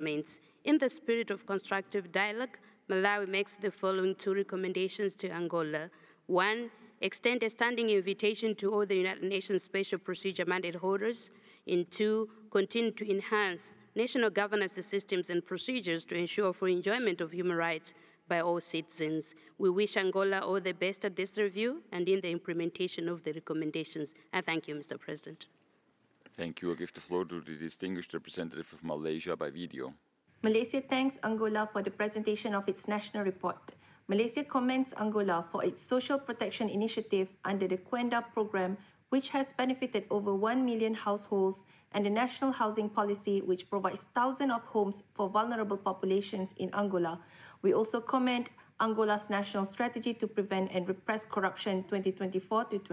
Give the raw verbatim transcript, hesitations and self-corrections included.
comments. In the spirit of constructive dialogue, Malawi makes the following two recommendations to Angola. One, extend a standing invitation to all the United Nations Special Procedure Mandate holders. And two, continue to enhance national governance systems and procedures to ensure full enjoyment of human rights by all citizens. We wish Angola all the best at this review and in the implementation of the recommendations. I thank you, Mister President. Thank you. I give the floor to the distinguished representative of Malaysia by video. Malaysia thanks Angola for the presentation of its national report. Malaysia commends Angola for its social protection initiative under the Quenda program, which has benefited over one million households, and the national housing policy, which provides thousands of homes for vulnerable populations in Angola. We also commend Angola's national strategy to prevent and repress corruption twenty twenty-four to